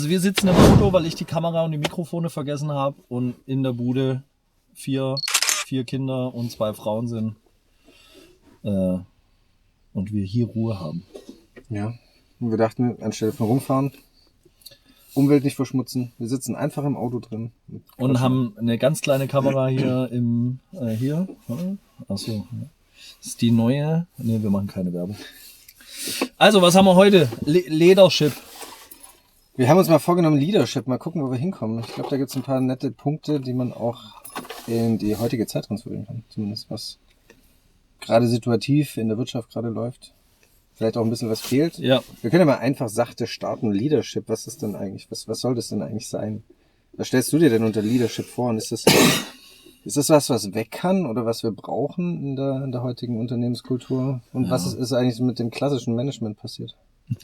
Also wir sitzen im Auto, weil ich die Kamera und die Mikrofone vergessen habe und in der Bude vier Kinder und 2 Frauen sind und wir hier Ruhe haben. Ja, und wir dachten, anstelle von rumfahren, Umwelt nicht verschmutzen, wir sitzen einfach im Auto drin. Und haben eine ganz kleine Kamera hier hier. Achso, das ist die neue. Ne, wir machen keine Werbung. Also, was haben wir heute? Leadership. Wir haben uns mal vorgenommen, Leadership, mal gucken, wo wir hinkommen. Ich glaube, da gibt es ein paar nette Punkte, die man auch in die heutige Zeit transferieren kann. Zumindest was gerade situativ in der Wirtschaft gerade läuft. Vielleicht auch ein bisschen was fehlt. Ja. Wir können ja mal einfach sachte starten. Leadership, was ist denn eigentlich, was soll das denn eigentlich sein? Was stellst du dir denn unter Leadership vor? Und ist das was weg kann oder was wir brauchen in der heutigen Unternehmenskultur? Und was ist eigentlich mit dem klassischen Management passiert?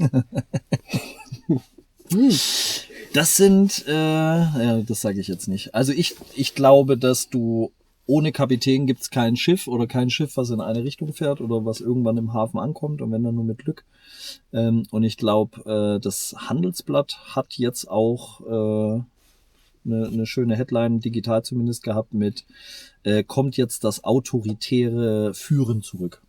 Das sind, das sage ich jetzt nicht. Also ich glaube, dass du ohne Kapitän gibt's kein Schiff oder kein Schiff, was in eine Richtung fährt oder was irgendwann im Hafen ankommt und wenn dann nur mit Glück. Und ich glaube, das Handelsblatt hat jetzt auch eine schöne Headline, digital zumindest gehabt mit kommt jetzt das autoritäre Führen zurück.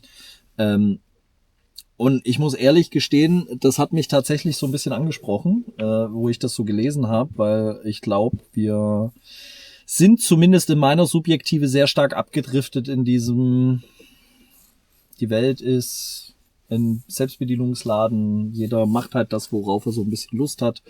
Und ich muss ehrlich gestehen, das hat mich tatsächlich so ein bisschen angesprochen, wo ich das so gelesen habe, weil ich glaube, wir sind zumindest in meiner Subjektive sehr stark abgedriftet in diesem, die Welt ist ein Selbstbedienungsladen, jeder macht halt das, worauf er so ein bisschen Lust hat.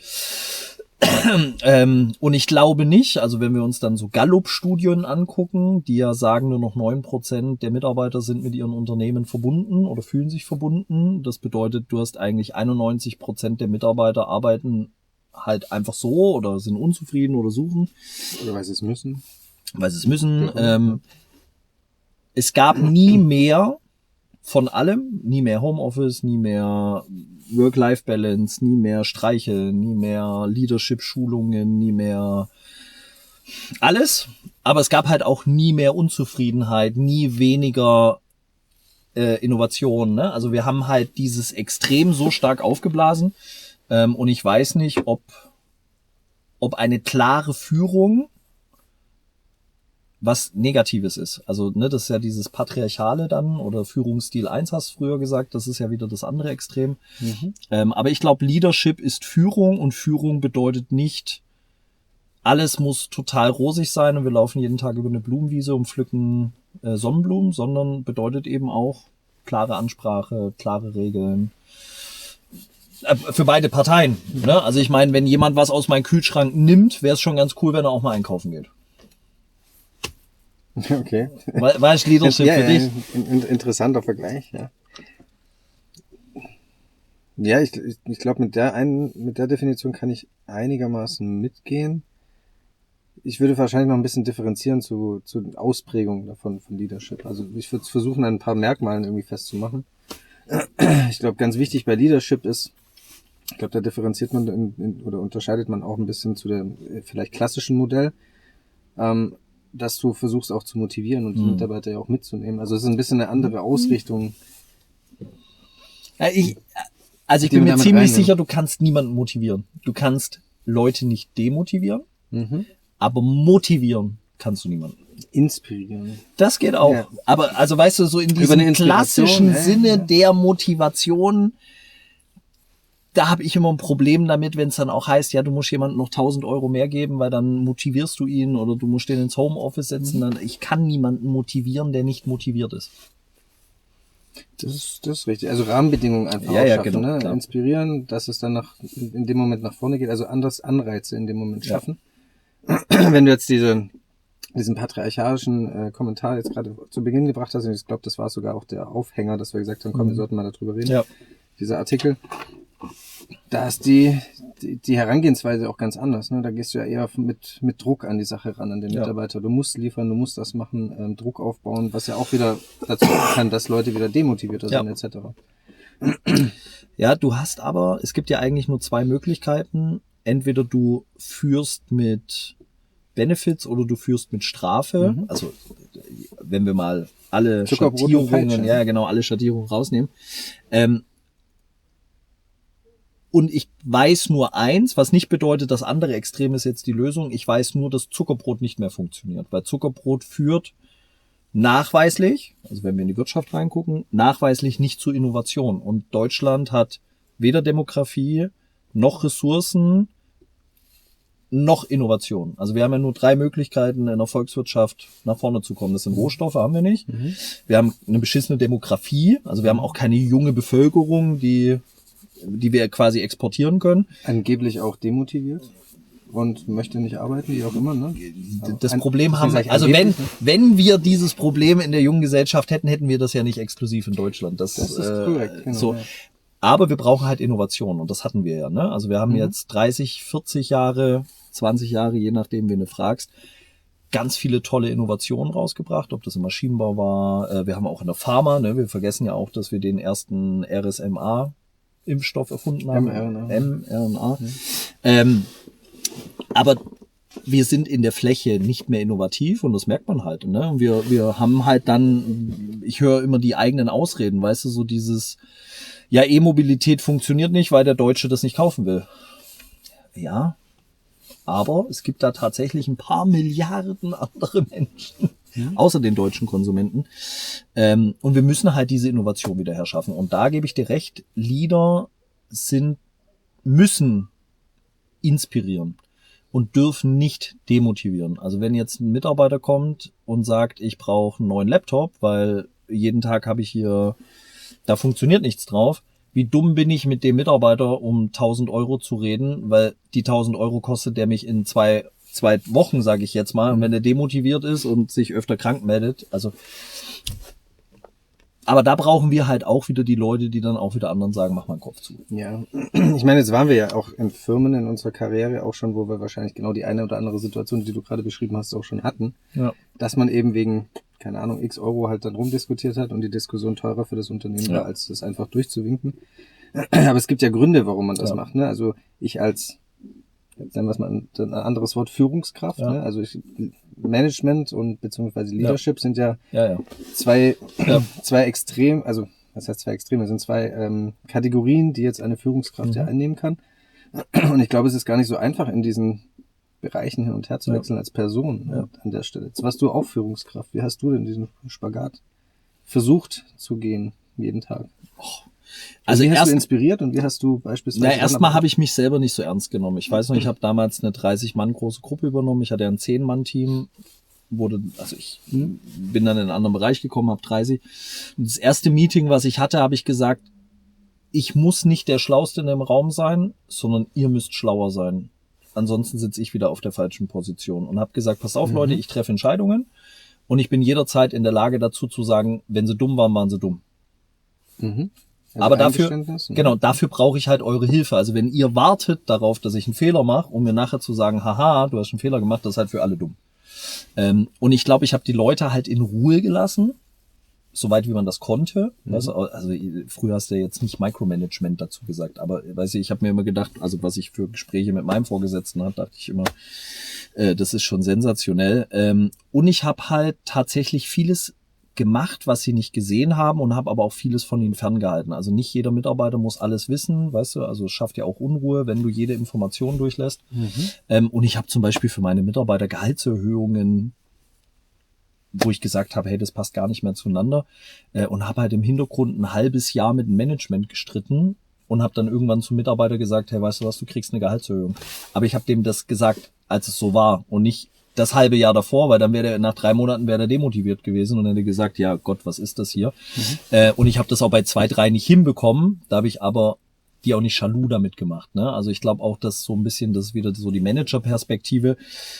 Und ich glaube nicht, also wenn wir uns dann so Gallup-Studien angucken, die ja sagen, nur noch 9% der Mitarbeiter sind mit ihren Unternehmen verbunden oder fühlen sich verbunden. Das bedeutet, du hast eigentlich 91% der Mitarbeiter arbeiten halt einfach so oder sind unzufrieden oder suchen. Oder weil sie es müssen. Es gab nie mehr von allem, nie mehr Homeoffice, nie mehr Work-Life-Balance, nie mehr Streiche, nie mehr Leadership-Schulungen, nie mehr alles. Aber es gab halt auch nie mehr Unzufriedenheit, nie weniger Innovation. Ne? Also wir haben halt dieses Extrem so stark aufgeblasen. Und ich weiß nicht, ob eine klare Führung was Negatives ist. Also ne, das ist ja dieses Patriarchale dann oder Führungsstil 1 hast du früher gesagt, das ist ja wieder das andere Extrem. Aber ich glaube, Leadership ist Führung und Führung bedeutet nicht, alles muss total rosig sein und wir laufen jeden Tag über eine Blumenwiese und pflücken Sonnenblumen, sondern bedeutet eben auch klare Ansprache, klare Regeln. Für beide Parteien. Ne? Also ich meine, wenn jemand was aus meinem Kühlschrank nimmt, wäre es schon ganz cool, wenn er auch mal einkaufen geht. Okay. War ich Leadership für dich? Interessanter Vergleich, ja. Ja, ich glaube, mit der Definition kann ich einigermaßen mitgehen. Ich würde wahrscheinlich noch ein bisschen differenzieren zu Ausprägungen davon von Leadership. Also ich würde versuchen, an ein paar Merkmalen irgendwie festzumachen. Ich glaube, ganz wichtig bei Leadership ist, ich glaube, da differenziert man oder unterscheidet man auch ein bisschen zu dem vielleicht klassischen Modell, dass du versuchst auch zu motivieren und die Mitarbeiter ja auch mitzunehmen. Also es ist ein bisschen eine andere Ausrichtung. Ich bin mir ziemlich sicher, du kannst niemanden motivieren. Du kannst Leute nicht demotivieren, aber motivieren kannst du niemanden. Inspirieren. Das geht auch. Ja. Aber also weißt du, so in diesem klassischen Sinne der Motivation, da habe ich immer ein Problem damit, wenn es dann auch heißt, ja, du musst jemandem noch 1.000 Euro mehr geben, weil dann motivierst du ihn oder du musst den ins Homeoffice setzen. Dann, ich kann niemanden motivieren, der nicht motiviert ist. Das ist richtig. Also Rahmenbedingungen einfach schaffen, genau, ne? Inspirieren, dass es dann in dem Moment nach vorne geht. Also anders Anreize in dem Moment schaffen. Ja. Wenn du jetzt diesen patriarchalischen Kommentar jetzt gerade zu Beginn gebracht hast, und ich glaube, das war sogar auch der Aufhänger, dass wir gesagt haben, komm, wir sollten mal darüber reden. Ja. Dieser Artikel. Da ist die Herangehensweise auch ganz anders. Ne? Da gehst du ja eher mit Druck an die Sache ran, an den Mitarbeiter. Du musst liefern, du musst das machen, Druck aufbauen, was ja auch wieder dazu kann, dass Leute wieder demotivierter sind, etc. Ja, es gibt ja eigentlich nur 2 Möglichkeiten. Entweder du führst mit Benefits oder du führst mit Strafe. Also wenn wir mal alle Schattierungen, alle Schattierungen rausnehmen. Und ich weiß nur eins, was nicht bedeutet, das andere Extrem ist jetzt die Lösung. Ich weiß nur, dass Zuckerbrot nicht mehr funktioniert, weil Zuckerbrot führt nachweislich, also wenn wir in die Wirtschaft reingucken, nachweislich nicht zu Innovation. Und Deutschland hat weder Demografie noch Ressourcen noch Innovation. Also wir haben ja nur 3 Möglichkeiten in der Volkswirtschaft nach vorne zu kommen. Das sind Rohstoffe, haben wir nicht. Wir haben eine beschissene Demografie, also wir haben auch keine junge Bevölkerung, die wir quasi exportieren können. Angeblich auch demotiviert und möchte nicht arbeiten, wie auch immer, ne? Das Problem haben wir, also wenn wir dieses Problem in der jungen Gesellschaft hätten, hätten wir das ja nicht exklusiv in Deutschland. Das ist korrekt. Genau, so. Ja. Aber wir brauchen halt Innovation und das hatten wir ja, ne? Also wir haben jetzt 30, 40 Jahre, 20 Jahre, je nachdem, wen du fragst, ganz viele tolle Innovationen rausgebracht, ob das im Maschinenbau war. Wir haben auch in der Pharma, ne? Wir vergessen ja auch, dass wir den ersten RSMA-Impfstoff erfunden haben. mRNA. Aber wir sind in der Fläche nicht mehr innovativ und das merkt man halt, ne? Und wir haben halt dann, ich höre immer die eigenen Ausreden, weißt du, so dieses, ja, E-Mobilität funktioniert nicht, weil der Deutsche das nicht kaufen will. Ja, aber es gibt da tatsächlich ein paar Milliarden andere Menschen, außer den deutschen Konsumenten. Und wir müssen halt diese Innovation wieder herschaffen. Und da gebe ich dir recht, Leader müssen inspirieren und dürfen nicht demotivieren. Also wenn jetzt ein Mitarbeiter kommt und sagt, ich brauche einen neuen Laptop, weil jeden Tag habe ich hier, da funktioniert nichts drauf. Wie dumm bin ich mit dem Mitarbeiter, um 1.000 Euro zu reden, weil die 1.000 Euro kostet der mich in zwei Wochen, sage ich jetzt mal. Und wenn der demotiviert ist und sich öfter krank meldet, also, aber da brauchen wir halt auch wieder die Leute, die dann auch wieder anderen sagen, mach mal den Kopf zu. Ja, ich meine, jetzt waren wir ja auch in Firmen in unserer Karriere auch schon, wo wir wahrscheinlich genau die eine oder andere Situation, die du gerade beschrieben hast, auch schon hatten. Ja. Dass man eben wegen, keine Ahnung, x Euro halt dann rumdiskutiert hat und die Diskussion teurer für das Unternehmen war, als das einfach durchzuwinken. Aber es gibt ja Gründe, warum man das macht, ne? Also ich als, jetzt nennen wir es mal ein anderes Wort, Führungskraft, ne? Also Management und beziehungsweise Leadership sind ja zwei Extrem, also was heißt zwei Extreme, sind zwei Kategorien, die jetzt eine Führungskraft ja einnehmen kann. Und ich glaube, es ist gar nicht so einfach, in diesen Bereichen hin und her zu wechseln als Person an der Stelle. Jetzt warst du auch Führungskraft. Wie hast du denn diesen Spagat versucht zu gehen jeden Tag? Also wie hast du inspiriert und wie hast du beispielsweise... Erstmal habe ich mich selber nicht so ernst genommen. Ich weiß noch, ich habe damals eine 30-Mann große Gruppe übernommen. Ich hatte ja ein 10-Mann-Team. Ich bin dann in einen anderen Bereich gekommen, habe 30. Und das erste Meeting, was ich hatte, habe ich gesagt, ich muss nicht der Schlauste in dem Raum sein, sondern ihr müsst schlauer sein. Ansonsten sitze ich wieder auf der falschen Position und habe gesagt, passt auf Leute, ich treffe Entscheidungen und ich bin jederzeit in der Lage dazu zu sagen, wenn sie dumm waren, waren sie dumm. Also aber dafür brauche ich halt eure Hilfe. Also wenn ihr wartet darauf, dass ich einen Fehler mache, um mir nachher zu sagen, haha, du hast einen Fehler gemacht, das ist halt für alle dumm. Und ich glaube, ich habe die Leute halt in Ruhe gelassen, soweit wie man das konnte. Also früher hast du ja jetzt nicht Micromanagement dazu gesagt, aber ich habe mir immer gedacht, also was ich für Gespräche mit meinem Vorgesetzten hatte, dachte ich immer, das ist schon sensationell. Und ich habe halt tatsächlich vieles gemacht, was sie nicht gesehen haben und habe aber auch vieles von ihnen ferngehalten. Also nicht jeder Mitarbeiter muss alles wissen, weißt du, also es schafft ja auch Unruhe, wenn du jede Information durchlässt. Und ich habe zum Beispiel für meine Mitarbeiter Gehaltserhöhungen, wo ich gesagt habe, hey, das passt gar nicht mehr zueinander, und habe halt im Hintergrund ein halbes Jahr mit dem Management gestritten und habe dann irgendwann zum Mitarbeiter gesagt, hey, weißt du was, du kriegst eine Gehaltserhöhung. Aber ich habe dem das gesagt, als es so war und nicht das halbe Jahr davor, weil dann wäre der nach 3 Monaten wäre der demotiviert gewesen und dann hätte gesagt, ja Gott, was ist das hier? Und ich habe das auch bei 2, 3 nicht hinbekommen, da habe ich aber die auch nicht jaloux damit gemacht, ne? Also ich glaube auch, dass so ein bisschen, das ist wieder so die Managerperspektive,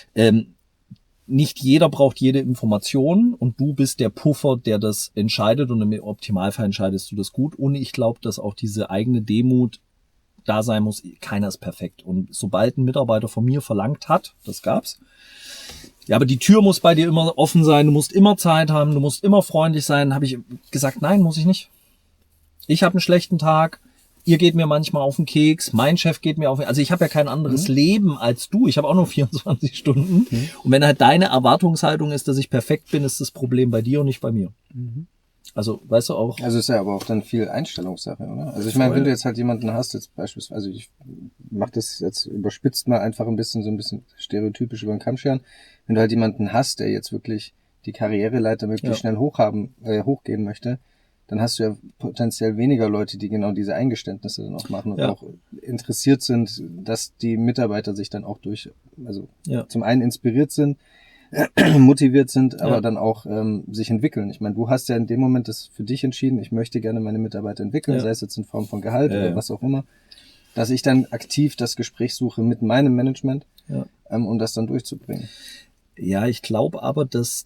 nicht jeder braucht jede Information und du bist der Puffer, der das entscheidet und im Optimalfall entscheidest du das gut. Und ich glaube, dass auch diese eigene Demut da sein muss. Keiner ist perfekt. Und sobald ein Mitarbeiter von mir verlangt hat, das gab's, ja, aber die Tür muss bei dir immer offen sein, du musst immer Zeit haben, du musst immer freundlich sein, habe ich gesagt, nein, muss ich nicht. Ich habe einen schlechten Tag, ihr geht mir manchmal auf den Keks, mein Chef geht mir auf den Keks. Also ich habe ja kein anderes Leben als du. Ich habe auch nur 24 Stunden. Und wenn halt deine Erwartungshaltung ist, dass ich perfekt bin, ist das Problem bei dir und nicht bei mir. Also, weißt du auch. Also ist ja aber auch dann viel Einstellungssache, oder? Also ich meine, wenn du jetzt halt jemanden hast, jetzt beispielsweise, also ich mache das jetzt überspitzt mal einfach ein bisschen stereotypisch über den Kamm scheren. Wenn du halt jemanden hast, der jetzt wirklich die Karriereleiter möglichst schnell hochgehen möchte, dann hast du ja potenziell weniger Leute, die genau diese Eingeständnisse dann auch machen und auch interessiert sind, dass die Mitarbeiter sich dann auch zum einen inspiriert sind, motiviert sind, aber dann auch sich entwickeln. Ich meine, du hast ja in dem Moment das für dich entschieden, ich möchte gerne meine Mitarbeiter entwickeln, sei es jetzt in Form von Gehalt oder was auch immer, dass ich dann aktiv das Gespräch suche mit meinem Management, um das dann durchzubringen. Ja, ich glaube aber, dass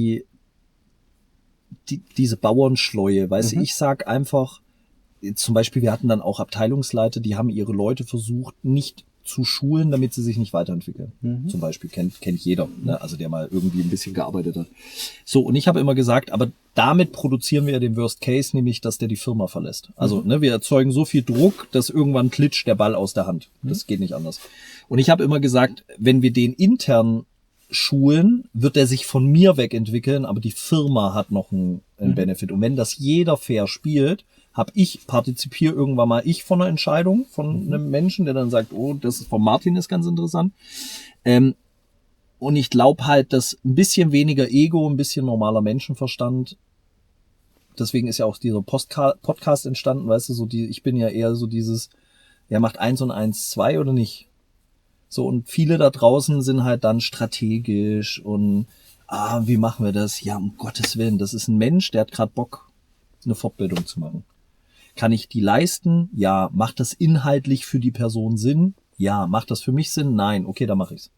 diese Bauernschleue, weißt du, ich sag einfach, zum Beispiel, wir hatten dann auch Abteilungsleiter, die haben ihre Leute versucht, nicht zu schulen, damit sie sich nicht weiterentwickeln. Zum Beispiel kennt jeder, ne? Also der mal irgendwie ein bisschen gearbeitet hat. So, und ich habe immer gesagt, aber damit produzieren wir ja den Worst Case, nämlich, dass der die Firma verlässt. Also wir erzeugen so viel Druck, dass irgendwann klitscht der Ball aus der Hand. Das geht nicht anders. Und ich habe immer gesagt, wenn wir den intern schulen, wird er sich von mir wegentwickeln, aber die Firma hat noch einen Benefit. Und wenn das jeder fair spielt, partizipiere irgendwann mal von einer Entscheidung von einem Menschen, der dann sagt, oh, das ist von Martin ist ganz interessant. Und ich glaube halt, dass ein bisschen weniger Ego, ein bisschen normaler Menschenverstand, deswegen ist ja auch dieser Podcast entstanden, weißt du, ich bin ja eher so dieses, macht 1 und 1 2 oder nicht? So, und viele da draußen sind halt dann strategisch und, wie machen wir das? Ja, um Gottes Willen, das ist ein Mensch, der hat gerade Bock, eine Fortbildung zu machen. Kann ich die leisten? Ja. Macht das inhaltlich für die Person Sinn? Ja. Macht das für mich Sinn? Nein. Okay, dann mache ich's.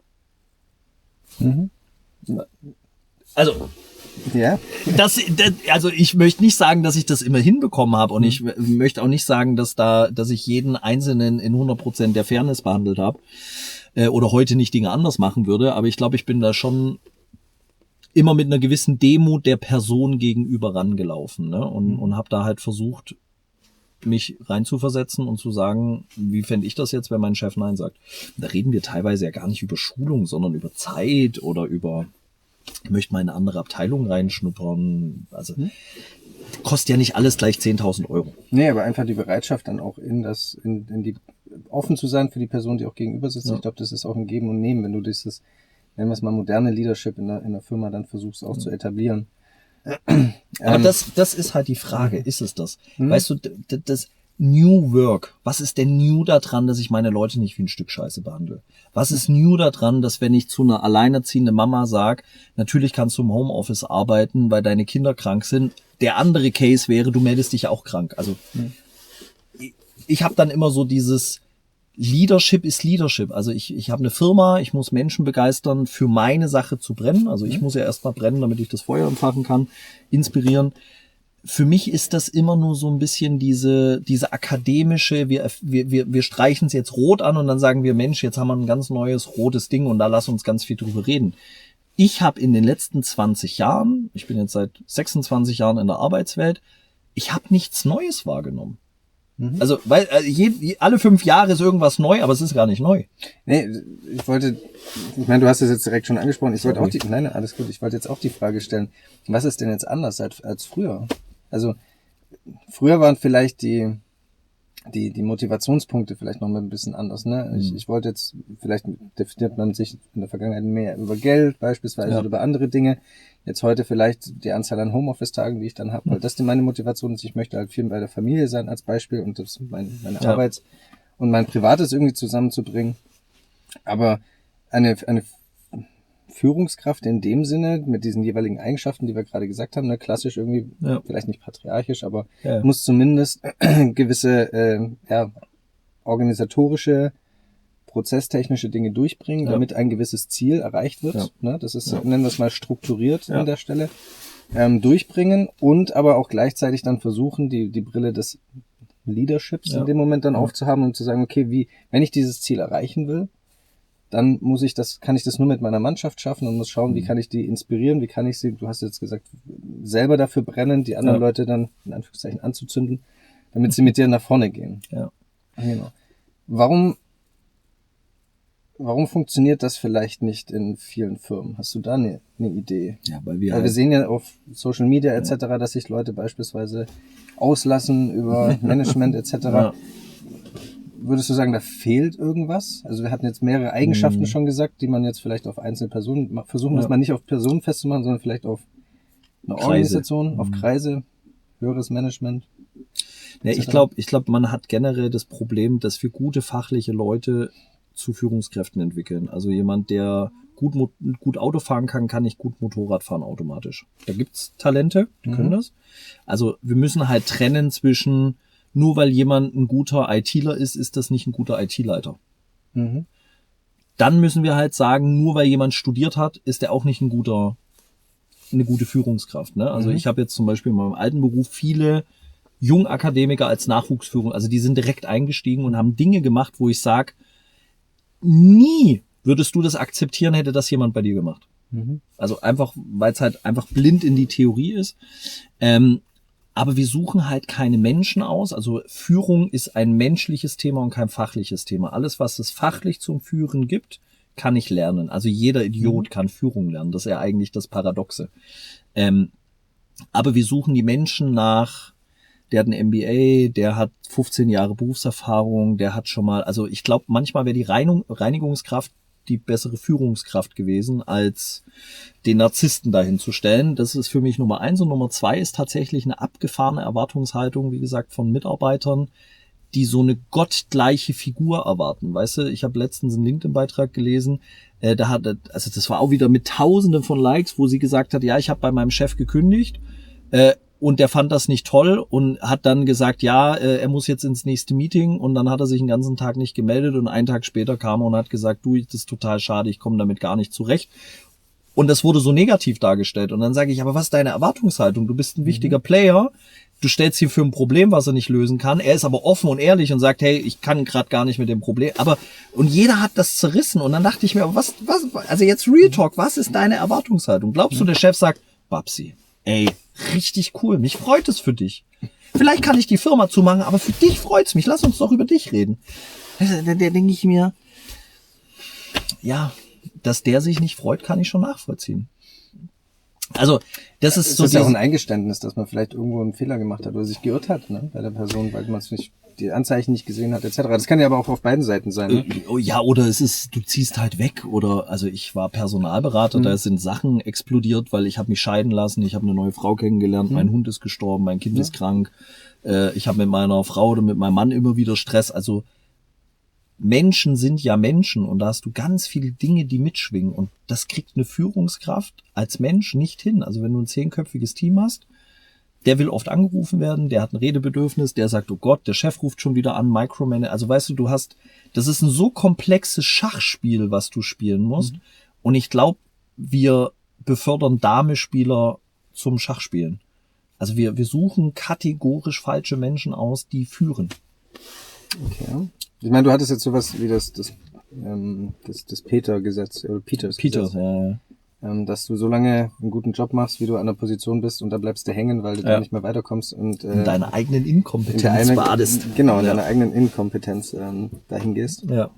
Also, also ich möchte nicht sagen, dass ich das immer hinbekommen habe und ich möchte auch nicht sagen, dass ich jeden Einzelnen in 100% der Fairness behandelt habe oder heute nicht Dinge anders machen würde, aber ich glaube, ich bin da schon immer mit einer gewissen Demut der Person gegenüber rangelaufen, ne? Und habe da halt versucht, mich reinzuversetzen und zu sagen, wie fände ich das jetzt, wenn mein Chef Nein sagt. Da reden wir teilweise ja gar nicht über Schulung, sondern über Zeit oder über, ich möchte mal in eine andere Abteilung reinschnuppern. Also kostet ja nicht alles gleich 10.000 Euro. Nee, aber einfach die Bereitschaft dann auch in die offen zu sein für die Person, die auch gegenüber sitzt. Ja. Ich glaube, das ist auch ein Geben und Nehmen, wenn du dieses, nennen wir es mal, moderne Leadership in der Firma dann versuchst auch zu etablieren. Aber das ist halt die Frage, ist es das? Weißt du, das New Work, was ist denn new daran, dass ich meine Leute nicht wie ein Stück Scheiße behandle? Was ist new daran, dass wenn ich zu einer alleinerziehenden Mama sage, natürlich kannst du im Homeoffice arbeiten, weil deine Kinder krank sind. Der andere Case wäre, du meldest dich auch krank. Also ich habe dann immer so dieses Leadership ist Leadership. Also ich habe eine Firma, ich muss Menschen begeistern, für meine Sache zu brennen. Also ich muss ja erstmal brennen, damit ich das Feuer entfachen kann, inspirieren. Für mich ist das immer nur so ein bisschen diese akademische, wir streichen es jetzt rot an und dann sagen wir, Mensch, jetzt haben wir ein ganz neues rotes Ding und da lass uns ganz viel drüber reden. Ich habe in den letzten 20 Jahren, ich bin jetzt seit 26 Jahren in der Arbeitswelt, ich habe nichts Neues wahrgenommen. Also, weil alle 5 Jahre ist irgendwas neu, aber es ist gar nicht neu. Nee, ich meine, du hast es jetzt direkt schon angesprochen. Ich wollte jetzt auch die Frage stellen, was ist denn jetzt anders als früher? Also, früher waren vielleicht die Motivationspunkte vielleicht noch mal ein bisschen anders, ne? Ich wollte jetzt, vielleicht definiert man sich in der Vergangenheit mehr über Geld beispielsweise oder über andere Dinge. Jetzt heute vielleicht die Anzahl an Homeoffice-Tagen, die ich dann habe, weil das meine Motivation ist. Ich möchte halt viel bei der Familie sein als Beispiel und das meine Arbeits- und mein Privates irgendwie zusammenzubringen. Aber eine Führungskraft in dem Sinne, mit diesen jeweiligen Eigenschaften, die wir gerade gesagt haben, ne, klassisch irgendwie, vielleicht nicht patriarchisch, aber muss zumindest gewisse organisatorische, prozesstechnische Dinge durchbringen, damit ein gewisses Ziel erreicht wird. Ja. Ne, das ist, nennen wir es mal, strukturiert an der Stelle. Durchbringen und aber auch gleichzeitig dann versuchen, die Brille des Leaderships in dem Moment dann aufzuhaben und zu sagen, okay, wenn ich dieses Ziel erreichen will, dann kann ich das nur mit meiner Mannschaft schaffen und muss schauen, wie kann ich die inspirieren, wie kann ich sie, du hast jetzt gesagt, selber dafür brennen, die anderen Leute dann in Anführungszeichen anzuzünden, damit sie mit dir nach vorne gehen. Ja. Genau. Warum warum funktioniert das vielleicht nicht in vielen Firmen? Hast du da eine Idee? Ja, weil wir sehen ja auf Social Media etc., dass sich Leute beispielsweise auslassen über Management etc. Ja. Würdest du sagen, da fehlt irgendwas? Also wir hatten jetzt mehrere Eigenschaften schon gesagt, die man jetzt vielleicht auf einzelne Personen versuchen, das mal nicht auf Personen festzumachen, sondern vielleicht auf eine Organisation, auf Kreise, höheres Management. Ja, ich glaube, man hat generell das Problem, dass wir gute fachliche Leute zu Führungskräften entwickeln. Also jemand, der gut Auto fahren kann nicht gut Motorrad fahren automatisch. Da gibt's Talente, die können das. Also wir müssen halt trennen zwischen, nur weil jemand ein guter ITler ist das nicht ein guter IT-Leiter. Dann müssen wir halt sagen, nur weil jemand studiert hat, ist er auch nicht eine gute Führungskraft. Ne? Also ich habe jetzt zum Beispiel in meinem alten Beruf viele Jungakademiker als Nachwuchsführung, also die sind direkt eingestiegen und haben Dinge gemacht, wo ich sage, nie würdest du das akzeptieren, hätte das jemand bei dir gemacht. Also einfach, weil es halt einfach blind in die Theorie ist. Aber wir suchen halt keine Menschen aus. Also Führung ist ein menschliches Thema und kein fachliches Thema. Alles, was es fachlich zum Führen gibt, kann ich lernen. Also jeder Idiot kann Führung lernen. Das ist ja eigentlich das Paradoxe. Aber wir suchen die Menschen nach, der hat ein MBA, der hat 15 Jahre Berufserfahrung, der hat schon mal, also ich glaube, manchmal wäre die Reinigungskraft die bessere Führungskraft gewesen, als den Narzissten dahin zu stellen. Das ist für mich Nummer 1. Und Nummer 2 ist tatsächlich eine abgefahrene Erwartungshaltung, wie gesagt, von Mitarbeitern, die so eine gottgleiche Figur erwarten. Weißt du, ich habe letztens einen LinkedIn-Beitrag gelesen, also das war auch wieder mit Tausenden von Likes, wo sie gesagt hat, ja, ich habe bei meinem Chef gekündigt, und der fand das nicht toll und hat dann gesagt, ja, er muss jetzt ins nächste Meeting, und dann hat er sich den ganzen Tag nicht gemeldet und einen Tag später kam er und hat gesagt, du, das ist total schade, ich komme damit gar nicht zurecht. Und das wurde so negativ dargestellt. Und dann sage ich, aber was ist deine Erwartungshaltung? Du bist ein wichtiger Player, du stellst hier für ein Problem, was er nicht lösen kann. Er ist aber offen und ehrlich und sagt, hey, ich kann gerade gar nicht mit dem Problem. Und jeder hat das zerrissen. Und dann dachte ich mir, also jetzt Real Talk, was ist deine Erwartungshaltung? Glaubst du, der Chef sagt, Babsi, ey, richtig cool, mich freut es für dich. Vielleicht kann ich die Firma zumachen, aber für dich freut's mich. Lass uns doch über dich reden. Da denke ich mir, ja, dass der sich nicht freut, kann ich schon nachvollziehen. Also, das ist so. Das ist ja auch ein Eingeständnis, dass man vielleicht irgendwo einen Fehler gemacht hat oder sich geirrt hat, ne, bei der Person, weil man es nicht, die Anzeichen nicht gesehen hat, etc. Das kann ja aber auch auf beiden Seiten sein. Ne? Ja, oder du ziehst halt weg, oder, also ich war Personalberater, da sind Sachen explodiert, weil ich habe mich scheiden lassen, ich habe eine neue Frau kennengelernt, mein Hund ist gestorben, mein Kind ist krank, ich habe mit meiner Frau oder mit meinem Mann immer wieder Stress. Also Menschen sind ja Menschen, und da hast du ganz viele Dinge, die mitschwingen, und das kriegt eine Führungskraft als Mensch nicht hin. Also wenn du ein 10-köpfiges Team hast, der will oft angerufen werden, der hat ein Redebedürfnis, der sagt, oh Gott, der Chef ruft schon wieder an, Micromanage. Also weißt du, das ist ein so komplexes Schachspiel, was du spielen musst. Und ich glaube, wir befördern Dame-Spieler zum Schachspielen. Also wir suchen kategorisch falsche Menschen aus, die führen. Okay. Ich meine, du hattest jetzt sowas wie das Peter-Gesetz, oder Peters, ja. Dass du so lange einen guten Job machst, wie du an der Position bist, und da bleibst du hängen, weil du da nicht mehr weiterkommst und in deiner eigenen Inkompetenz badest. Genau, in deiner eigenen Inkompetenz dahin gehst. Ja.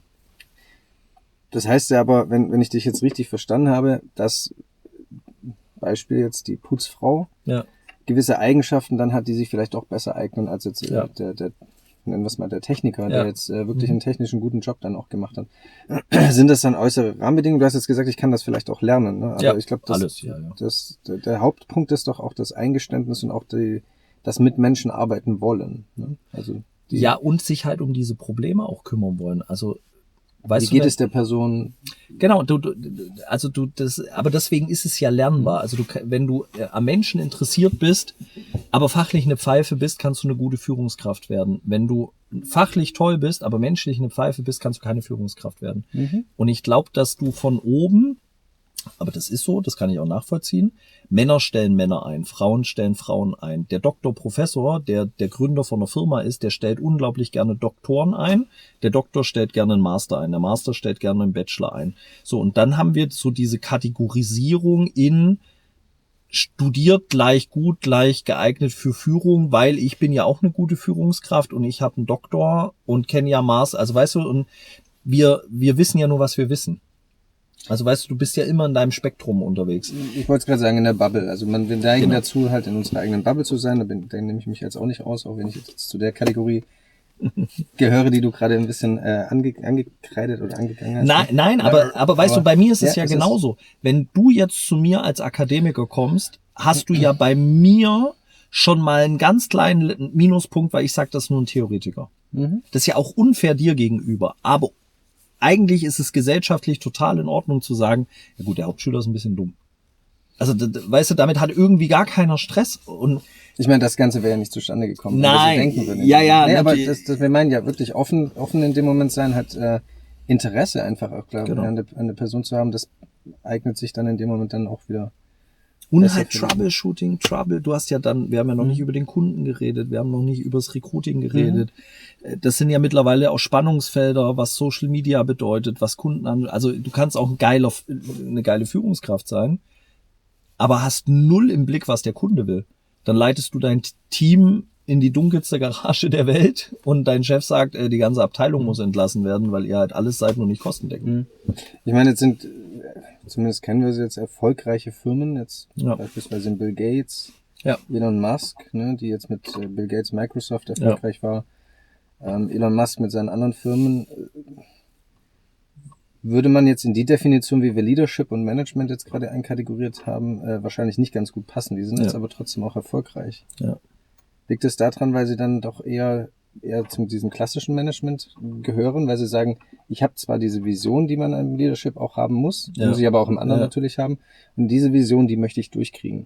Das heißt ja aber, wenn ich dich jetzt richtig verstanden habe, dass Beispiel jetzt die Putzfrau gewisse Eigenschaften dann hat, die sich vielleicht auch besser eignen als jetzt der nennen wir es mal der Techniker, der jetzt wirklich einen technischen guten Job dann auch gemacht hat. Sind das dann äußere Rahmenbedingungen? Du hast jetzt gesagt, ich kann das vielleicht auch lernen. Ne? Aber ich glaube, der Hauptpunkt ist doch auch das Eingeständnis und auch das mit Menschen arbeiten wollen. Ne? Also und sich halt um diese Probleme auch kümmern wollen. Also wie geht es der Person? Genau, aber deswegen ist es ja lernbar. Also wenn du am Menschen interessiert bist, aber fachlich eine Pfeife bist, kannst du eine gute Führungskraft werden. Wenn du fachlich toll bist, aber menschlich eine Pfeife bist, kannst du keine Führungskraft werden. Und ich glaube, dass du von oben, aber das ist so, das kann ich auch nachvollziehen, Männer stellen Männer ein, Frauen stellen Frauen ein. Der Doktor, Professor, der Gründer von einer Firma ist, der stellt unglaublich gerne Doktoren ein. Der Doktor stellt gerne einen Master ein. Der Master stellt gerne einen Bachelor ein. So, und dann haben wir so diese Kategorisierung in studiert gleich gut, gleich geeignet für Führung, weil ich bin ja auch eine gute Führungskraft und ich habe einen Doktor und kenne ja Master. Also weißt du, und wir wissen ja nur, was wir wissen. Also weißt du bist ja immer in deinem Spektrum unterwegs. Ich wollte es gerade sagen, in der Bubble. Also wir neigen dazu, halt in unserer eigenen Bubble zu sein. Da nehme ich mich jetzt auch nicht aus, auch wenn ich jetzt zu der Kategorie gehöre, die du gerade ein bisschen angekreidet oder angegangen hast. Nein, aber weißt du, bei mir ist es ja genauso. Wenn du jetzt zu mir als Akademiker kommst, hast du ja bei mir schon mal einen ganz kleinen Minuspunkt, weil ich sage, das ist nur ein Theoretiker. Das ist ja auch unfair dir gegenüber. Aber eigentlich ist es gesellschaftlich total in Ordnung zu sagen, ja gut, der Hauptschüler ist ein bisschen dumm. Also, weißt du, damit hat irgendwie gar keiner Stress. Und ich meine, das Ganze wäre ja nicht zustande gekommen. Nein, wenn wir so denken würden. Ja. Nee, aber wir meinen ja wirklich offen in dem Moment sein, hat Interesse einfach auch, glaube ich, an eine Person zu haben. Das eignet sich dann in dem Moment dann auch wieder. Und halt Troubleshooting, du hast ja dann, wir haben ja noch nicht über den Kunden geredet, wir haben noch nicht über das Recruiting geredet. Das sind ja mittlerweile auch Spannungsfelder, was Social Media bedeutet, was Kunden an, also du kannst auch eine geile Führungskraft sein, aber hast null im Blick, was der Kunde will. Dann leitest du dein Team in die dunkelste Garage der Welt und dein Chef sagt, die ganze Abteilung muss entlassen werden, weil ihr halt alles seid, nur nicht kostendeckend. Ich meine, jetzt sind, zumindest kennen wir sie jetzt, erfolgreiche Firmen, jetzt beispielsweise in Bill Gates, Elon Musk, ne, die jetzt mit Bill Gates Microsoft erfolgreich war, Elon Musk mit seinen anderen Firmen. Würde man jetzt in die Definition, wie wir Leadership und Management jetzt gerade einkategoriert haben, wahrscheinlich nicht ganz gut passen. Die sind jetzt aber trotzdem auch erfolgreich. Ja. Liegt es daran, weil sie dann doch eher zu diesem klassischen Management gehören, weil sie sagen, ich habe zwar diese Vision, die man im Leadership auch haben muss sie aber auch im anderen natürlich haben, und diese Vision, die möchte ich durchkriegen.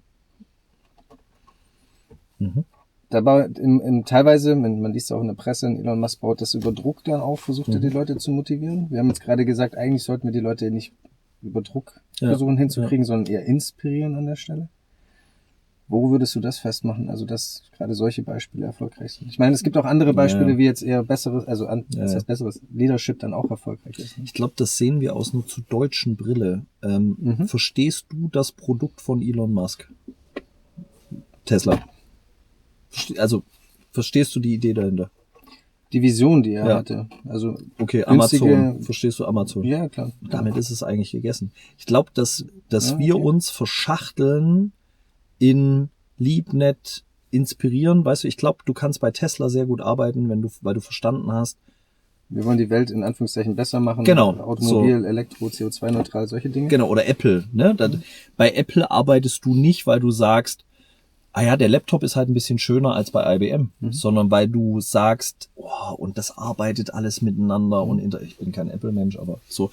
Dabei teilweise, man liest auch in der Presse, Elon Musk baut das über Druck dann auf, versucht er die Leute zu motivieren. Wir haben jetzt gerade gesagt, eigentlich sollten wir die Leute nicht über Druck versuchen hinzukriegen, sondern eher inspirieren an der Stelle. Wo würdest du das festmachen? Also, dass gerade solche Beispiele erfolgreich sind. Ich meine, es gibt auch andere Beispiele, wie jetzt eher besseres, also besseres Leadership dann auch erfolgreich ist. Ne? Ich glaube, das sehen wir aus einer zu deutschen Brille. Verstehst du das Produkt von Elon Musk? Tesla. Also, verstehst du die Idee dahinter? Die Vision, die er hatte. Also, okay, Amazon. Verstehst du Amazon? Ja, klar. Damit ist es eigentlich gegessen. Ich glaube, dass wir uns verschachteln in lieb, nett, inspirieren. Weißt du, ich glaube, du kannst bei Tesla sehr gut arbeiten, weil du verstanden hast. Wir wollen die Welt in Anführungszeichen besser machen. Genau. Automobil, Elektro, CO2-neutral, solche Dinge. Genau, oder Apple. Ne? Bei Apple arbeitest du nicht, weil du sagst, der Laptop ist halt ein bisschen schöner als bei IBM, sondern weil du sagst, und das arbeitet alles miteinander und ich bin kein Apple-Mensch, aber so.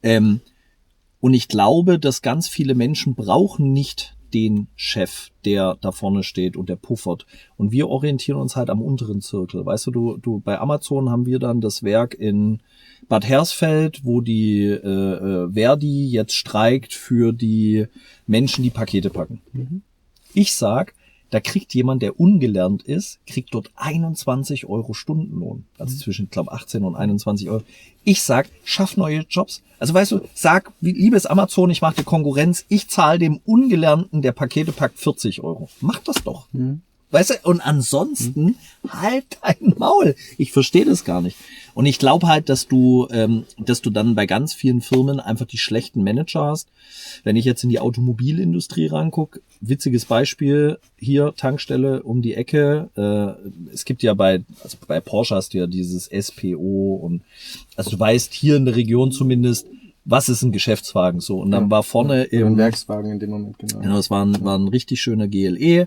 Und ich glaube, dass ganz viele Menschen brauchen nicht den Chef, der da vorne steht und der puffert. Und wir orientieren uns halt am unteren Zirkel. Weißt du, bei Amazon haben wir dann das Werk in Bad Hersfeld, wo die Verdi jetzt streikt für die Menschen, die Pakete packen. Ich sag, da kriegt jemand, der ungelernt ist, kriegt dort 21 € Stundenlohn. Also zwischen, 18 und 21 €. Ich sag, schaff neue Jobs. Also weißt du, sag, liebes Amazon, ich mache dir Konkurrenz, ich zahle dem Ungelernten, der Pakete packt, 40 €. Mach das doch. Weißt du, und ansonsten halt dein Maul. Ich verstehe das gar nicht. Und ich glaube halt, dass du dann bei ganz vielen Firmen einfach die schlechten Manager hast. Wenn ich jetzt in die Automobilindustrie rangucke, witziges Beispiel, hier Tankstelle um die Ecke. Es gibt ja bei Porsche hast du ja dieses SPO und also du weißt hier in der Region zumindest, was ist ein Geschäftswagen so. Und dann war vorne ein Werkswagen in dem Moment, genau. Genau, das war ein richtig schöner GLE.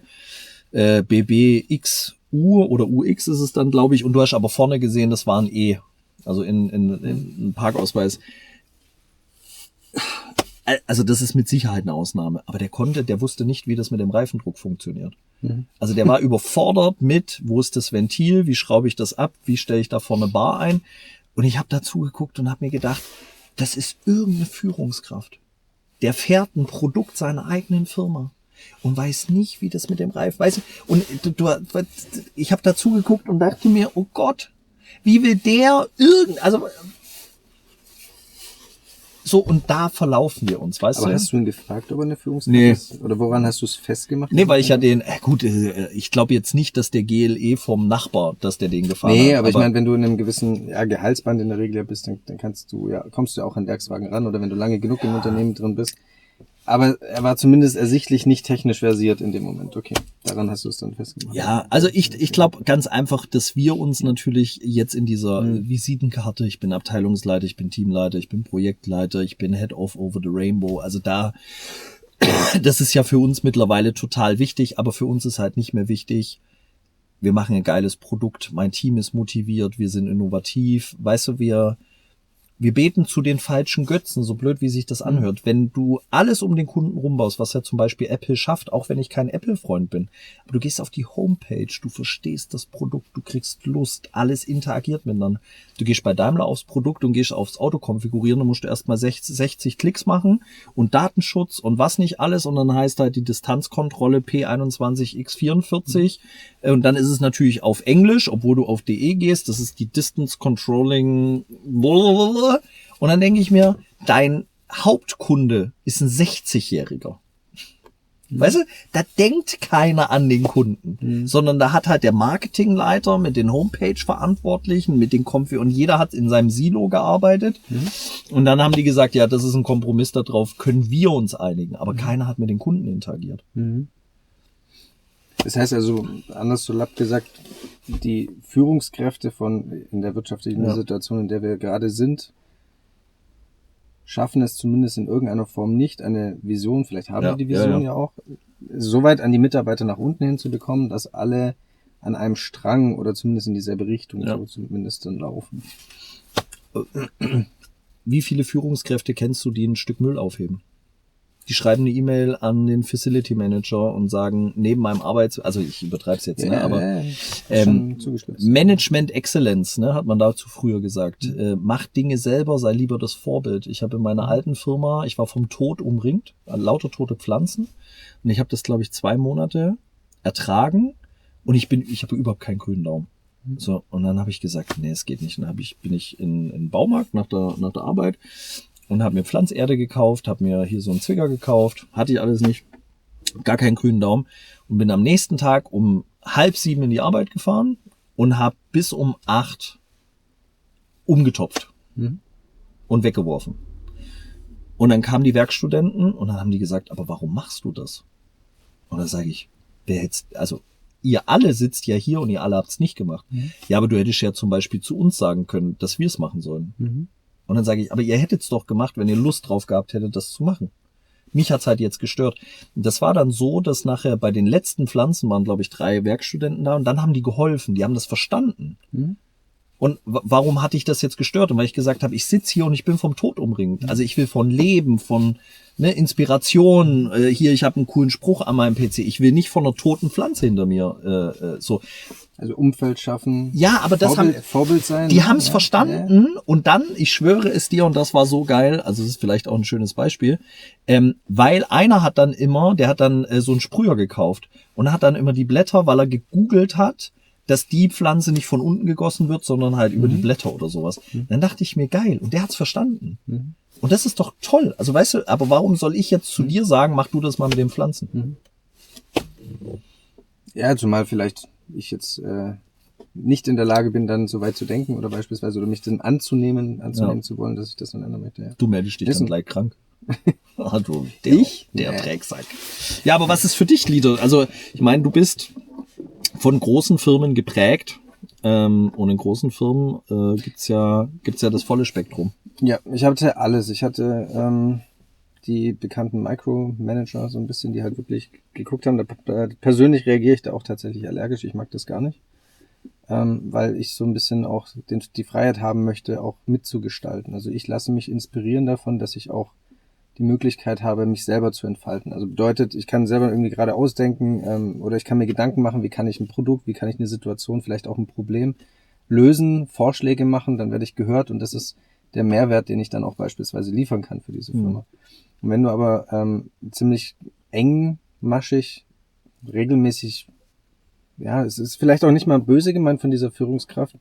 BBXU oder UX ist es dann, glaube ich. Und du hast aber vorne gesehen, das war ein E. Also in Parkausweis. Also das ist mit Sicherheit eine Ausnahme. Aber der wusste nicht, wie das mit dem Reifendruck funktioniert. Also der war überfordert mit, wo ist das Ventil, wie schraube ich das ab, wie stelle ich da vorne Bar ein. Und ich habe dazu geguckt und habe mir gedacht, das ist irgendeine Führungskraft. Der fährt ein Produkt seiner eigenen Firma und weiß nicht, wie das mit dem Reifen, weißt du, und ich habe dazu geguckt und dachte mir, oh Gott, wie will der So, und da verlaufen wir uns, weißt du? Aber hast du ihn gefragt, ob er eine Führungskraft ist? Oder woran hast du es festgemacht? Nee, weil ich ja ich glaube jetzt nicht, dass der GLE vom Nachbar, dass der den gefahren hat. Nee, aber ich meine, wenn du in einem gewissen Gehaltsband in der Regel bist, dann kommst du ja auch an Werkswagen ran, oder wenn du lange genug im Unternehmen drin bist. Aber er war zumindest ersichtlich nicht technisch versiert in dem Moment. Okay, daran hast du es dann festgemacht. Ja, also ich glaube ganz einfach, dass wir uns natürlich jetzt in dieser Visitenkarte, ich bin Abteilungsleiter, ich bin Teamleiter, ich bin Projektleiter, ich bin Head of Over the Rainbow, also das ist ja für uns mittlerweile total wichtig, aber für uns ist halt nicht mehr wichtig, wir machen ein geiles Produkt, mein Team ist motiviert, wir sind innovativ, weißt du, wir beten zu den falschen Götzen, so blöd wie sich das anhört. Wenn du alles um den Kunden rumbaust, was ja zum Beispiel Apple schafft, auch wenn ich kein Apple-Freund bin, aber du gehst auf die Homepage, du verstehst das Produkt, du kriegst Lust, alles interagiert miteinander. Du gehst bei Daimler aufs Produkt und gehst aufs Auto konfigurieren, dann musst du erstmal 60 Klicks machen und Datenschutz und was nicht alles, und dann heißt halt die Distanzkontrolle P21X44 und dann ist es natürlich auf Englisch, obwohl du auf DE gehst, das ist die Distance Controlling. Und dann denke ich mir, dein Hauptkunde ist ein 60-Jähriger. Weißt du, da denkt keiner an den Kunden, sondern da hat halt der Marketingleiter mit den Homepage-Verantwortlichen, mit den und jeder hat in seinem Silo gearbeitet. Und dann haben die gesagt, ja, das ist ein Kompromiss, darauf können wir uns einigen. Aber keiner hat mit den Kunden interagiert. Das heißt also, anders so lapp gesagt, die Führungskräfte in der wirtschaftlichen Situation, in der wir gerade sind, schaffen es zumindest in irgendeiner Form nicht, eine Vision, vielleicht haben die Vision ja auch, so weit an die Mitarbeiter nach unten hinzubekommen, dass alle an einem Strang oder zumindest in dieselbe Richtung so zumindest dann laufen. Wie viele Führungskräfte kennst du, die ein Stück Müll aufheben? Die schreiben eine E-Mail an den Facility Manager und sagen, neben meinem also ich übertreibe es jetzt, aber Management Excellence, hat man dazu früher gesagt. Mach Dinge selber, sei lieber das Vorbild. Ich habe in meiner alten Firma, ich war vom Tod umringt, lauter tote Pflanzen, und ich habe das, glaube ich, 2 Monate ertragen, und ich habe überhaupt keinen grünen Daumen. So, und dann habe ich gesagt, nee, es geht nicht. Und dann bin ich in den Baumarkt nach der Arbeit und habe mir Pflanzerde gekauft, habe mir hier so einen Zwigger gekauft, hatte ich alles nicht, gar keinen grünen Daumen, und bin am nächsten Tag um 6:30 in die Arbeit gefahren und habe bis um 8 umgetopft und weggeworfen. Und dann kamen die Werkstudenten und dann haben die gesagt, aber warum machst du das? Und dann sage ich, ihr alle sitzt ja hier und ihr alle habt's nicht gemacht. Ja, aber du hättest ja zum Beispiel zu uns sagen können, dass wir es machen sollen. Und dann sage ich, aber ihr hättet's doch gemacht, wenn ihr Lust drauf gehabt hättet, das zu machen. Mich hat's halt jetzt gestört. Und das war dann so, dass nachher bei den letzten Pflanzen waren, glaube ich, 3 Werkstudenten da, und dann haben die geholfen, die haben das verstanden. Und warum hatte ich das jetzt gestört? Und weil ich gesagt habe, ich sitze hier und ich bin vom Tod umringt. Also ich will von Leben, von Inspiration. Hier, ich habe einen coolen Spruch an meinem PC. Ich will nicht von einer toten Pflanze hinter mir so. Also Umfeld schaffen. Ja, aber das Vorbild sein. Die haben es verstanden, und dann, ich schwöre es dir, und das war so geil, also es ist vielleicht auch ein schönes Beispiel, weil einer der hat dann so einen Sprüher gekauft und hat dann immer die Blätter, weil er gegoogelt hat, dass die Pflanze nicht von unten gegossen wird, sondern halt über die Blätter oder sowas. Dann dachte ich mir, geil, und der hat's verstanden. Und das ist doch toll. Also weißt du, aber warum soll ich jetzt zu dir sagen, mach du das mal mit den Pflanzen? Ja, zumal vielleicht ich jetzt nicht in der Lage bin, dann so weit zu denken oder beispielsweise oder mich dann anzunehmen zu wollen, dass ich das dann ändern möchte. Ja. Du meldest dich dann gleich krank. Der Drecksack. Ja, aber was ist für dich Leader? Also ich meine, du bist von großen Firmen geprägt, und in großen Firmen gibt's ja das volle Spektrum. Ja, ich hatte alles. Ich hatte die bekannten Micromanager so ein bisschen, die halt wirklich geguckt haben. Persönlich reagiere ich da auch tatsächlich allergisch. Ich mag das gar nicht, weil ich so ein bisschen auch die Freiheit haben möchte, auch mitzugestalten. Also ich lasse mich inspirieren davon, dass ich auch die Möglichkeit habe, mich selber zu entfalten. Also bedeutet, ich kann selber irgendwie gerade ausdenken oder ich kann mir Gedanken machen, wie kann ich ein Produkt, wie kann ich eine Situation, vielleicht auch ein Problem lösen, Vorschläge machen, dann werde ich gehört, und das ist der Mehrwert, den ich dann auch beispielsweise liefern kann für diese Firma. Und wenn du aber ziemlich engmaschig, regelmäßig, ja, es ist vielleicht auch nicht mal böse gemeint von dieser Führungskraft,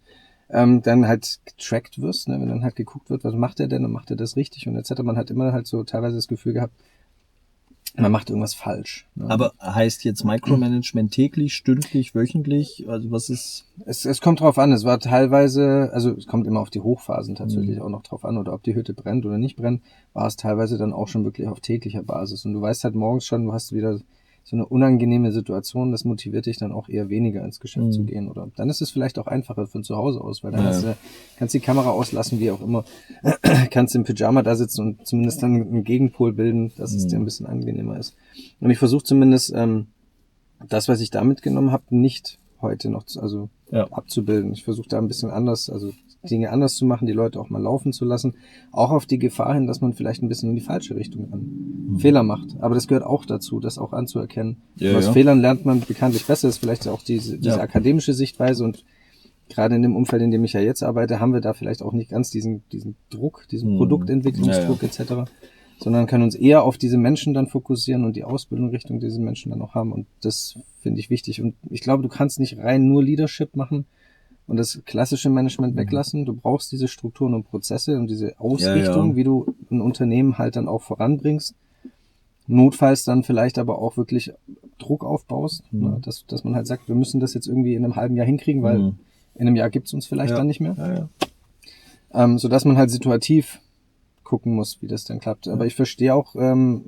dann halt getrackt wirst, ne? Wenn dann halt geguckt wird, was macht er denn und macht er das richtig und etc. Man hat immer halt so teilweise das Gefühl gehabt, man macht irgendwas falsch. Ne? Aber heißt jetzt Micromanagement täglich, stündlich, wöchentlich? Also was ist? Es kommt drauf an. Es war teilweise, also es kommt immer auf die Hochphasen tatsächlich auch noch drauf an oder ob die Hütte brennt oder nicht brennt, war es teilweise dann auch schon wirklich auf täglicher Basis. Und du weißt halt morgens schon, du hast wieder so eine unangenehme Situation, das motiviert dich dann auch eher weniger ins Geschäft zu gehen. Oder dann ist es vielleicht auch einfacher von zu Hause aus, weil dann kannst die Kamera auslassen, wie auch immer, kannst im Pyjama da sitzen und zumindest dann einen Gegenpol bilden, dass es dir ein bisschen angenehmer ist. Und ich versuche zumindest das, was ich da mitgenommen habe, nicht heute noch abzubilden. Ich versuche da ein bisschen anders, also Dinge anders zu machen, die Leute auch mal laufen zu lassen, auch auf die Gefahr hin, dass man vielleicht ein bisschen in die falsche Richtung Fehler macht. Aber das gehört auch dazu, das auch anzuerkennen. Aus Fehlern lernt man bekanntlich besser, ist vielleicht auch diese akademische Sichtweise und gerade in dem Umfeld, in dem ich ja jetzt arbeite, haben wir da vielleicht auch nicht ganz diesen Druck, diesen Produktentwicklungsdruck etc., sondern können uns eher auf diese Menschen dann fokussieren und die Ausbildung Richtung diese Menschen dann auch haben und das finde ich wichtig und ich glaube, du kannst nicht rein nur Leadership machen und das klassische Management weglassen. Du brauchst diese Strukturen und Prozesse und diese Ausrichtung, wie du ein Unternehmen halt dann auch voranbringst. Notfalls dann vielleicht aber auch wirklich Druck aufbaust, ne? Dass man halt sagt, wir müssen das jetzt irgendwie in einem halben Jahr hinkriegen, weil in einem Jahr gibt's uns vielleicht dann nicht mehr. Sodass man halt situativ gucken muss, wie das dann klappt. Aber ich verstehe auch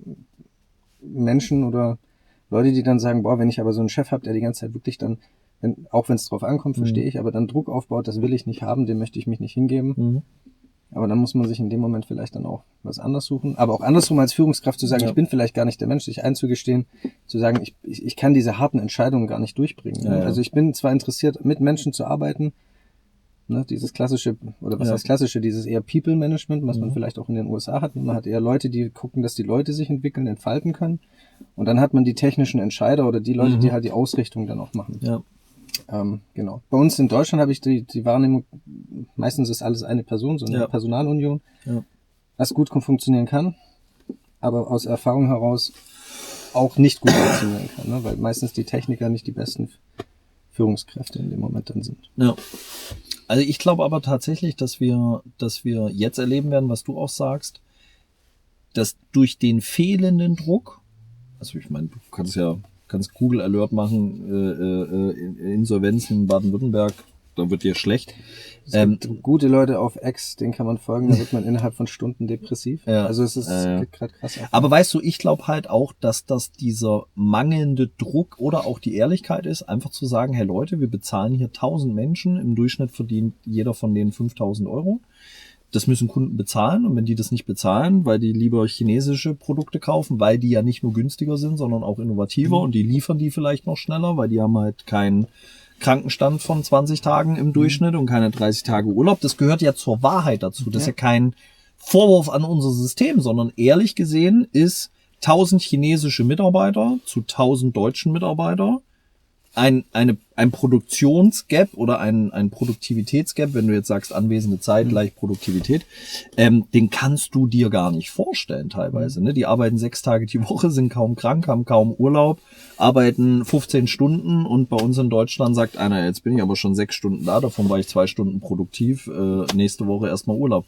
Menschen oder Leute, die dann sagen, boah, wenn ich aber so einen Chef habe, der die ganze Zeit wirklich dann, auch wenn es drauf ankommt, verstehe ich, aber dann Druck aufbaut, das will ich nicht haben, dem möchte ich mich nicht hingeben. Aber dann muss man sich in dem Moment vielleicht dann auch was anderes suchen. Aber auch andersrum als Führungskraft zu sagen, ich bin vielleicht gar nicht der Mensch, sich einzugestehen, zu sagen, ich kann diese harten Entscheidungen gar nicht durchbringen. Ne? Also ich bin zwar interessiert, mit Menschen zu arbeiten, ne, dieses klassische, oder was heißt klassische, dieses eher People-Management, was man vielleicht auch in den USA hat. Man hat eher Leute, die gucken, dass die Leute sich entwickeln, entfalten können. Und dann hat man die technischen Entscheider oder die Leute, die halt die Ausrichtung dann auch machen. Genau. Bei uns in Deutschland habe ich die Wahrnehmung, meistens ist alles eine Person, so eine Personalunion, was gut funktionieren kann, aber aus Erfahrung heraus auch nicht gut funktionieren kann, ne? Weil meistens die Techniker nicht die besten Führungskräfte in dem Moment dann sind. Ja. Also ich glaube aber tatsächlich, dass wir jetzt erleben werden, was du auch sagst, dass durch den fehlenden Druck, also ich meine, du kannst Google Alert machen, Insolvenz in Baden-Württemberg, da wird dir schlecht. Es gibt gute Leute auf X, denen kann man folgen, da wird man innerhalb von Stunden depressiv. Also es ist gerade krass. Aber weißt du, ich glaube halt auch, dass das dieser mangelnde Druck oder auch die Ehrlichkeit ist, einfach zu sagen, hey Leute, wir bezahlen hier 1000 Menschen, im Durchschnitt verdient jeder von denen 5000 Euro. Das müssen Kunden bezahlen und wenn die das nicht bezahlen, weil die lieber chinesische Produkte kaufen, weil die ja nicht nur günstiger sind, sondern auch innovativer und die liefern die vielleicht noch schneller, weil die haben halt keinen Krankenstand von 20 Tagen im Durchschnitt und keine 30 Tage Urlaub. Das gehört ja zur Wahrheit dazu. Das ist ja kein Vorwurf an unser System, sondern ehrlich gesehen ist 1000 chinesische Mitarbeiter zu 1000 deutschen Mitarbeiter ein Produktionsgap oder ein Produktivitätsgap, wenn du jetzt sagst, anwesende Zeit gleich Produktivität, den kannst du dir gar nicht vorstellen teilweise. Ne? Die arbeiten 6 Tage die Woche, sind kaum krank, haben kaum Urlaub, arbeiten 15 Stunden und bei uns in Deutschland sagt einer, jetzt bin ich aber schon 6 Stunden da, davon war ich 2 Stunden produktiv, nächste Woche erstmal Urlaub.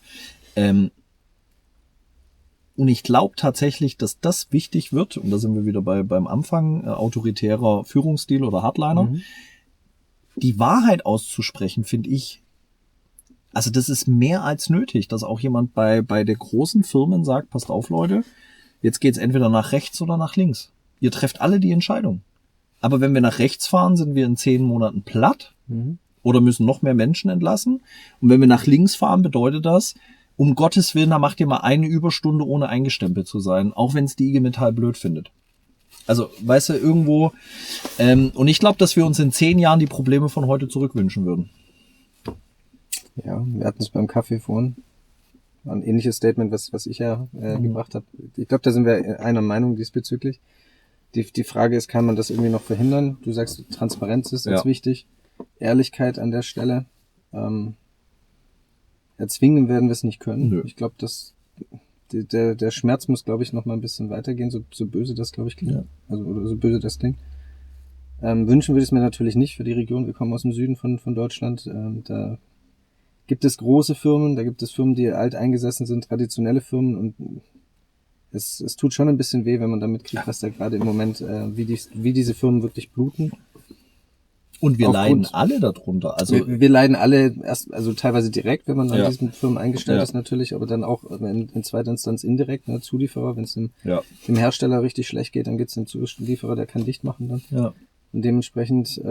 Und ich glaube tatsächlich, dass das wichtig wird, und da sind wir wieder beim Anfang, autoritärer Führungsstil oder Hardliner, die Wahrheit auszusprechen, finde ich, also das ist mehr als nötig, dass auch jemand bei der großen Firmen sagt, passt auf Leute, jetzt geht's entweder nach rechts oder nach links. Ihr trefft alle die Entscheidung. Aber wenn wir nach rechts fahren, sind wir in 10 Monaten platt oder müssen noch mehr Menschen entlassen. Und wenn wir nach links fahren, bedeutet das, um Gottes Willen, da macht ihr mal eine Überstunde, ohne eingestempelt zu sein, auch wenn es die IG Metall blöd findet. Also, weißt du, irgendwo, und ich glaube, dass wir uns in 10 Jahren die Probleme von heute zurückwünschen würden. Ja, wir hatten es beim Kaffee vorhin. War ein ähnliches Statement, was ich ja gebracht habe. Ich glaube, da sind wir einer Meinung diesbezüglich. Die Frage ist, kann man das irgendwie noch verhindern? Du sagst, Transparenz ist jetzt wichtig. Ehrlichkeit an der Stelle. Erzwingen werden wir es nicht können. Nö. Ich glaube, dass der Schmerz muss, glaube ich, noch mal ein bisschen weitergehen, so böse das, glaube ich, klingt. Ja. Also, oder so böse das klingt. Wünschen würde ich es mir natürlich nicht für die Region. Wir kommen aus dem Süden von Deutschland. Da gibt es große Firmen, da gibt es Firmen, die alteingesessen sind, traditionelle Firmen und es tut schon ein bisschen weh, wenn man da mitkriegt, was da gerade im Moment, wie diese Firmen wirklich bluten. Und wir leiden alle darunter. Also wir leiden alle also teilweise direkt, wenn man an diesen Firmen eingestellt ist natürlich, aber dann auch in zweiter Instanz indirekt, ne, Zulieferer. Wenn es dem Hersteller richtig schlecht geht, dann gibt es den Zulieferer, der kann dicht machen dann. Ja. Und dementsprechend,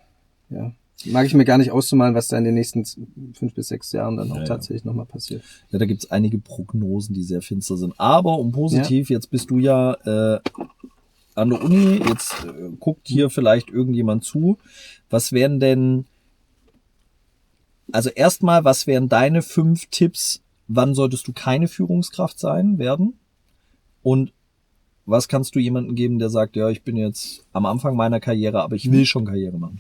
mag ich mir gar nicht auszumalen, was da in den nächsten 5 bis 6 Jahren dann auch tatsächlich nochmal passiert. Ja, da gibt's einige Prognosen, die sehr finster sind. Aber positiv, jetzt bist du ja an der Uni, jetzt guckt hier vielleicht irgendjemand zu. Was wären denn, also erstmal, was wären deine 5 Tipps, wann solltest du keine Führungskraft werden? Und was kannst du jemandem geben, der sagt, ja, ich bin jetzt am Anfang meiner Karriere, aber ich will schon Karriere machen?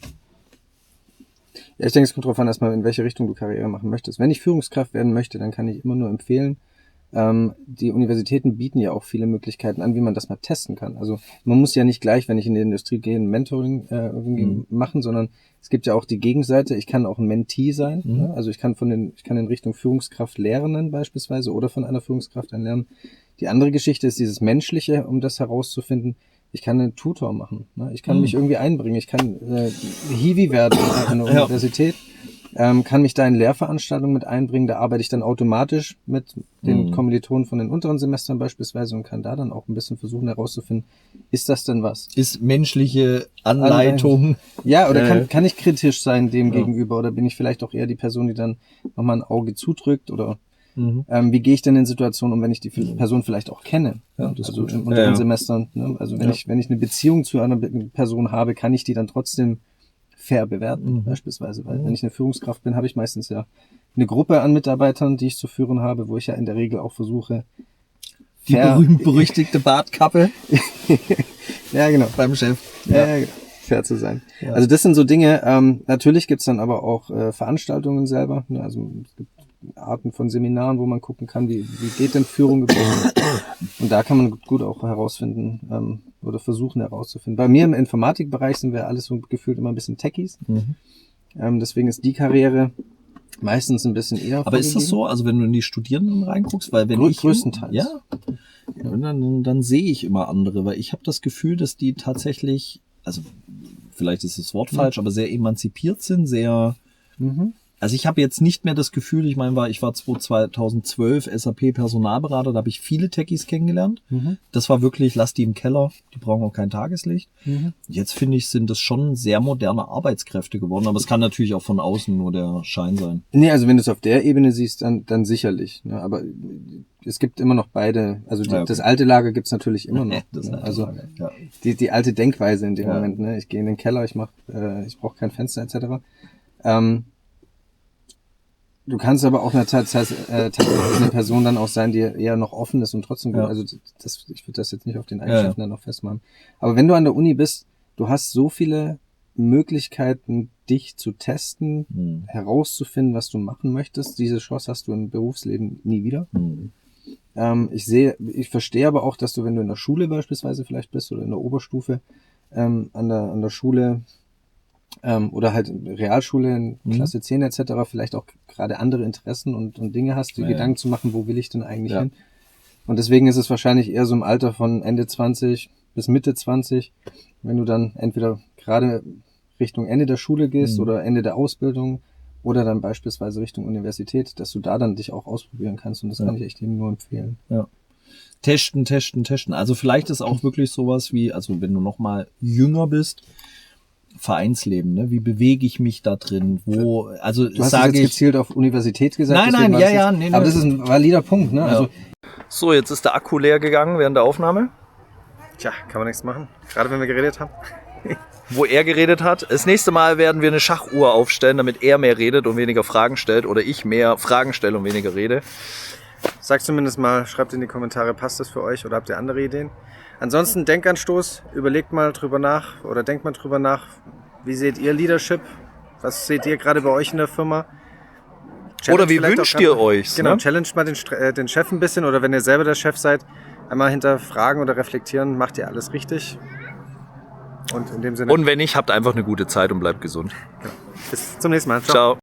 Ja, ich denke, es kommt darauf an, erstmal, in welche Richtung du Karriere machen möchtest. Wenn ich Führungskraft werden möchte, dann kann ich immer nur empfehlen, die Universitäten bieten ja auch viele Möglichkeiten an, wie man das mal testen kann. Also man muss ja nicht gleich, wenn ich in die Industrie gehe, ein Mentoring irgendwie machen, sondern es gibt ja auch die Gegenseite. Ich kann auch ein Mentee sein. Ne? Also ich kann in Richtung Führungskraft lernen beispielsweise oder von einer Führungskraft lernen. Die andere Geschichte ist dieses Menschliche, um das herauszufinden. Ich kann einen Tutor machen. Ne? Ich kann mich irgendwie einbringen. Ich kann Hiwi werden an der Universität. Kann mich da in Lehrveranstaltungen mit einbringen, da arbeite ich dann automatisch mit den Kommilitonen von den unteren Semestern beispielsweise und kann da dann auch ein bisschen versuchen herauszufinden, ist das denn was? Ist menschliche Anleitung. Ja, oder kann ich kritisch sein dem gegenüber oder bin ich vielleicht auch eher die Person, die dann nochmal ein Auge zudrückt oder wie gehe ich denn in Situationen um, wenn ich die Person vielleicht auch kenne? Ja, also in unteren Semestern. Ne? Also wenn ich eine Beziehung zu einer Person habe, kann ich die dann trotzdem fair bewerten, beispielsweise. Weil wenn ich eine Führungskraft bin, habe ich meistens ja eine Gruppe an Mitarbeitern, die ich zu führen habe, wo ich ja in der Regel auch versuche, die berühmt-berüchtigte Bartkappe ja, genau. beim Chef. Ja, genau. Fair zu sein. Ja. Also das sind so Dinge. Natürlich gibt's dann aber auch Veranstaltungen selber. Ne? Also es gibt Arten von Seminaren, wo man gucken kann, wie geht denn Führung überhaupt. Und da kann man gut auch herausfinden, oder versuchen herauszufinden. Bei mir im Informatikbereich sind wir alles so gefühlt immer ein bisschen Techies. Deswegen ist die Karriere meistens ein bisschen eher Aber ist das so? Also wenn du in die Studierenden reinguckst, weil wenn größtenteils. Ja. Dann sehe ich immer andere, weil ich habe das Gefühl, dass die tatsächlich, also vielleicht ist das Wort falsch, aber sehr emanzipiert sind, sehr Also ich habe jetzt nicht mehr das Gefühl, ich war 2012 SAP-Personalberater, da habe ich viele Techies kennengelernt. Das war wirklich, lass die im Keller, die brauchen auch kein Tageslicht. Jetzt finde ich, sind das schon sehr moderne Arbeitskräfte geworden, aber es kann natürlich auch von außen nur der Schein sein. Nee, also wenn du es auf der Ebene siehst, dann sicherlich. Ne? Aber es gibt immer noch beide, also das alte Lager gibt's natürlich immer noch. Also die alte Denkweise in dem Moment, ne? Ich gehe in den Keller, ich brauche kein Fenster etc. Du kannst aber auch tatsächlich eine Person dann auch sein, die eher noch offen ist und trotzdem gut. Also ich würde das jetzt nicht auf den Eigenschaften dann noch festmachen. Aber wenn du an der Uni bist, du hast so viele Möglichkeiten, dich zu testen, herauszufinden, was du machen möchtest. Diese Chance hast du im Berufsleben nie wieder. Ich verstehe aber auch, dass du, wenn du in der Schule beispielsweise vielleicht bist oder in der Oberstufe, an der Schule oder halt Realschule in Klasse 10 etc. vielleicht auch gerade andere Interessen und Dinge hast, die Gedanken zu machen, wo will ich denn eigentlich hin? Und deswegen ist es wahrscheinlich eher so im Alter von Ende 20 bis Mitte 20, wenn du dann entweder gerade Richtung Ende der Schule gehst oder Ende der Ausbildung oder dann beispielsweise Richtung Universität, dass du da dann dich auch ausprobieren kannst und das kann ich echt jedem nur empfehlen. Ja. Testen. Also vielleicht ist auch wirklich sowas wie, also wenn du noch mal jünger bist, Vereinsleben, ne? Wie bewege ich mich da drin? Wo, also du hast jetzt gezielt auf Universität gesagt. Nein, aber das ist ein valider Punkt, ne? Ja. Also so, jetzt ist der Akku leer gegangen während der Aufnahme. Tja, kann man nichts machen. Gerade wenn wir geredet haben. Wo er geredet hat. Das nächste Mal werden wir eine Schachuhr aufstellen, damit er mehr redet und weniger Fragen stellt oder ich mehr Fragen stelle und weniger rede. Sagt zumindest mal, schreibt in die Kommentare, passt das für euch oder habt ihr andere Ideen? Ansonsten Denkanstoß, überlegt mal drüber nach oder denkt mal drüber nach, wie seht ihr Leadership? Was seht ihr gerade bei euch in der Firma? Oder wie wünscht ihr euch? Genau, challenge mal den Chef ein bisschen oder wenn ihr selber der Chef seid, einmal hinterfragen oder reflektieren, macht ihr alles richtig? Und in dem Sinne. Und wenn nicht, habt einfach eine gute Zeit und bleibt gesund. Genau. Bis zum nächsten Mal. Ciao.